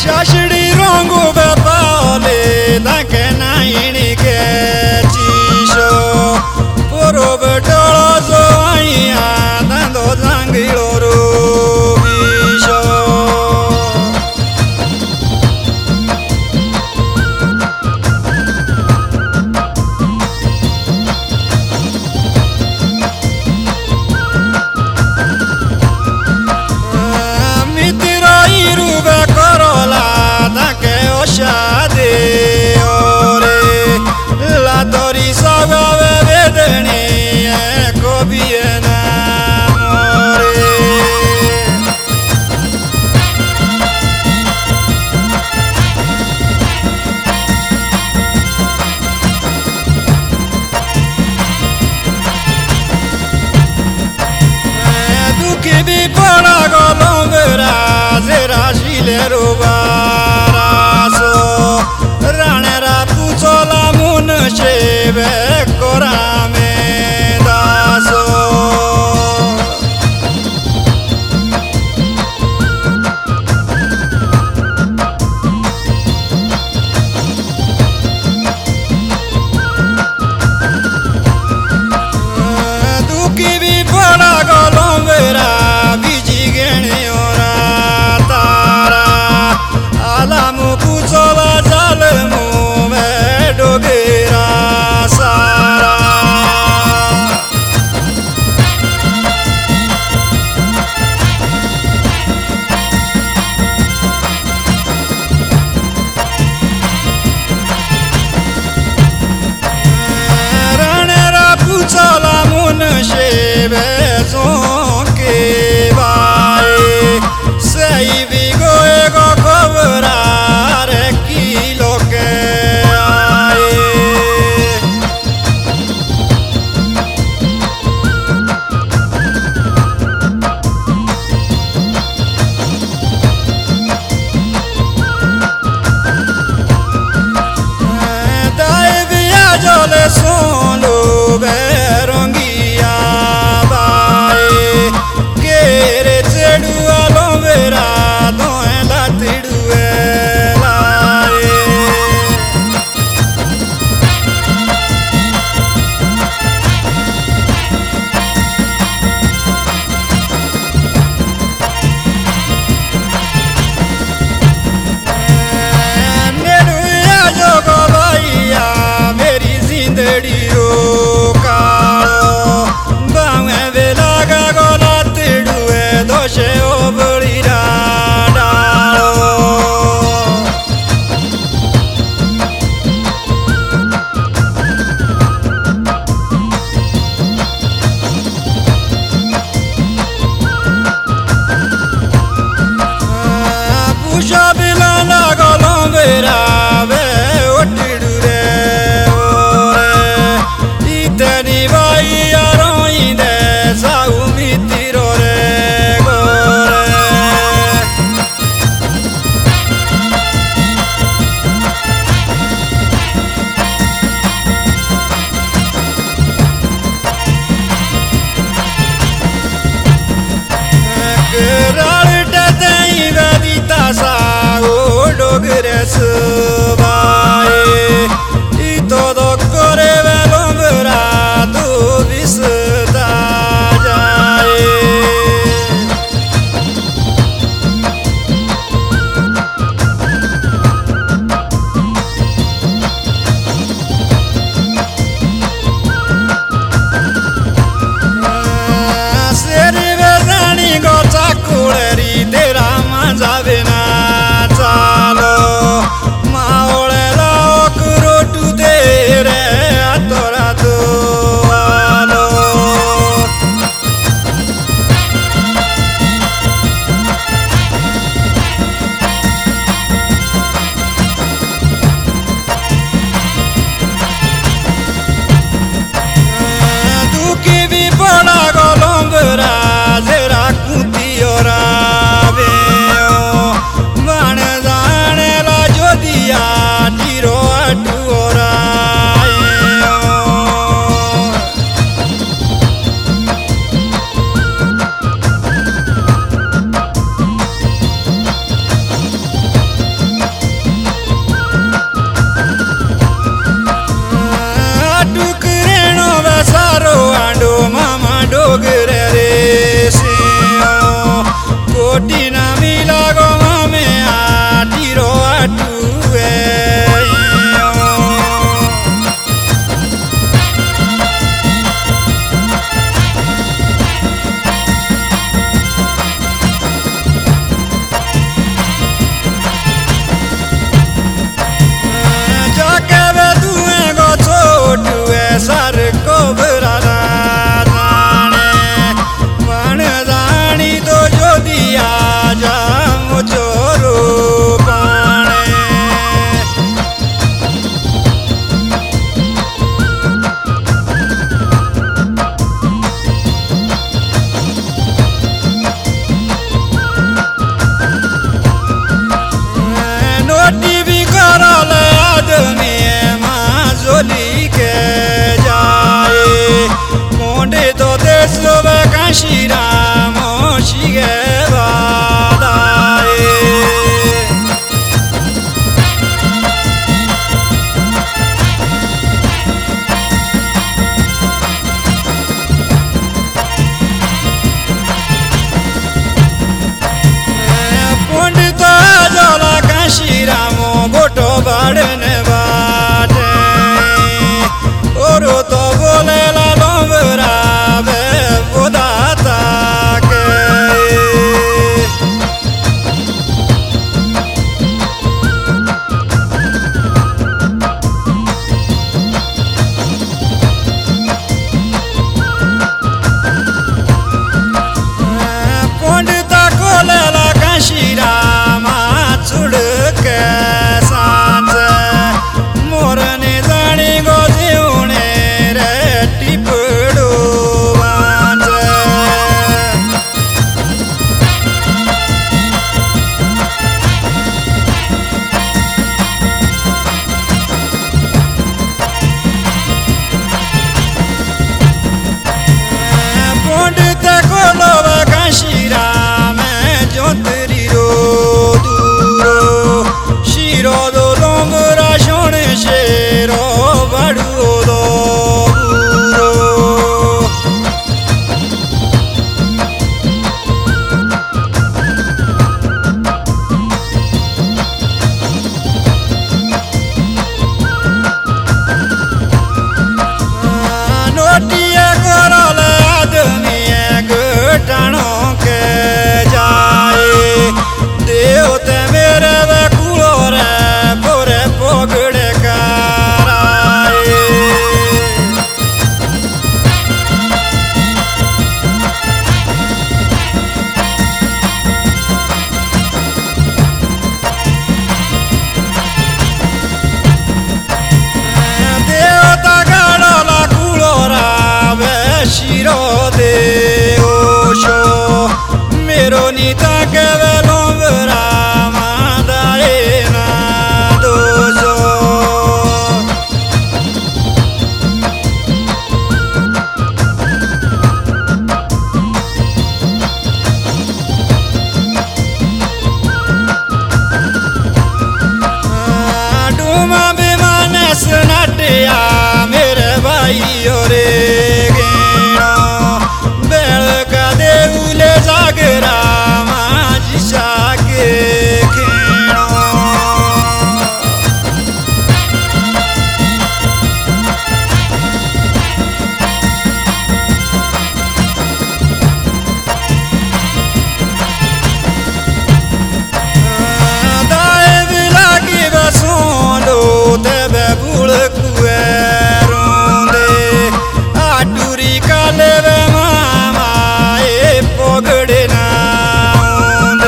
शाशडी रंगू बेपाले ताके नाईणी के चीशो पोरोब डोळो जो आईया दांदो जांगीळो रो बीशो मितिरो इरुबे करोला ताके ओशादे ओरे लातोरी सगावे वेदनी कोबिये ना मोरे दुखी भी पड़ा गोलंगरा जेरा शिलेरो बारासो राणेरा पुचोला मुन शेवे कोरामे दासो दुखी भी पड़ा गोलंगरा बीजी गेणे ओरा तारा आलामु पुचोला जालमु में डोगेरा सारा राणेरा पुचोला मुन शेवे zonke bae sei vigo ego covrare chilo che hai dai viaggio le sono veronghia Kere chedu alomvera doe latidu elae nedu ya jogo baiya meri zindagi o kaalo bawe velaga gola doce obrira dalo pusha bilana golonvera ve otidure ore itani vai aroinde saumitiro re Subae y todo corre l'ombra tu visita seri vedani gota kuleri dera manjavena chalo गोटी ना मिला गो मामे आटीरो आटुए जाके वे दुए गो छोटुए sir को बराना जाने मन जानी तो जो दिया जा मुझोरो पाने नोटी भी करल आदमी माजोली के जाए मोंडे तो देश काशी राम शिगे बादाए पंडित जला काशी राम बोटो बाड़ने बाटे और तो बोले ला लोमरा बे बुदाता के पंडित को लेला काशी राम छुड़ के सांस मोरने जानी गो जीवने रे टिपड़ो बांस पंडित को लोव काशी राम जोतरी रो दूरो शिरो दो लोमरा शोने शेरो बड़ो दो बुरो नोटिया करल आदमी घटाणों के जाए देवते मेरे वे कुलो रे पोरे पोगड़े कराए देवता गाड़ला कुलो रावे शिरो दे ओशो मेरो नीता के वे लोमरा मादाए ना दोजो डूमा विमान सनाटिया मेरे भाई रे गेणो बेल का देउले जागरा माजी साके खेणो दाए भी लागी बसोंडो तेबे बुड़ कुए रोंदे आटूरी काले वे मामा ए पोगड़े ना ओंदे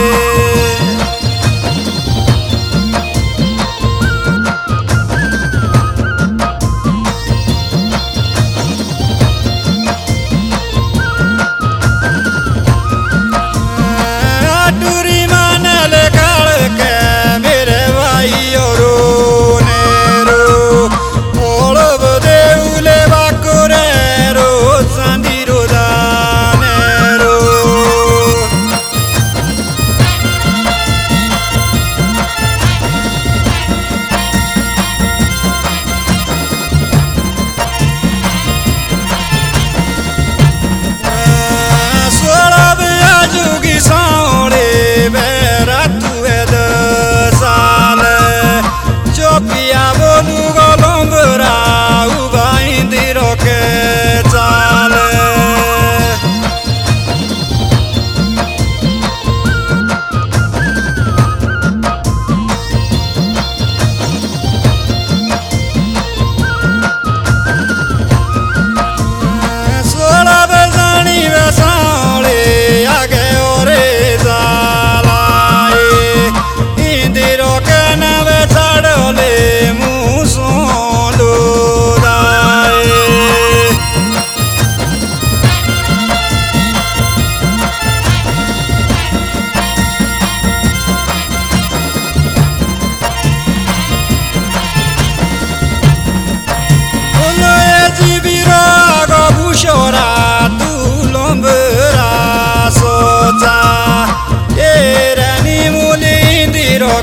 आटूरी मानल काल के मेरे भाई और नेरो ओळब देउले बाकुरे रो सांदीरो दानेरो सोळब आजुगी सावळ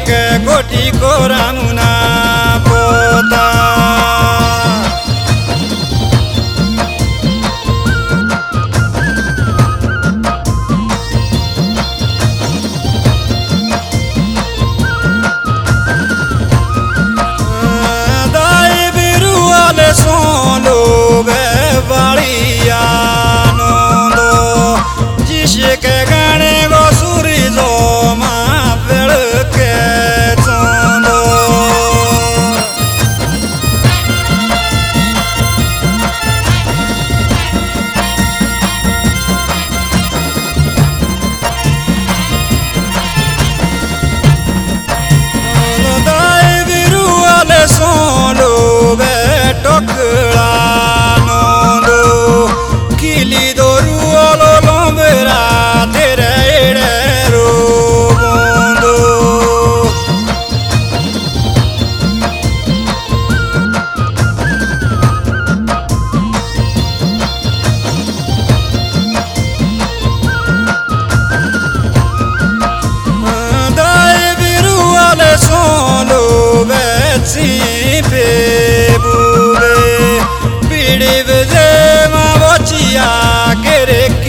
के गोटी को रामुना पोता सोलो बे बाड़िया नंदो जिसके गाने गो सूरी जो माँ पेड़ के चंदो दाई बिरु वाले सोलो बे टोकड़ा नंदो किली दोरू ओलो लोंबरा तेरे एड़े रो बंदो दाई बिरु वाले सोलो बेची पे बीड़ी बजे माँ बचिया के रे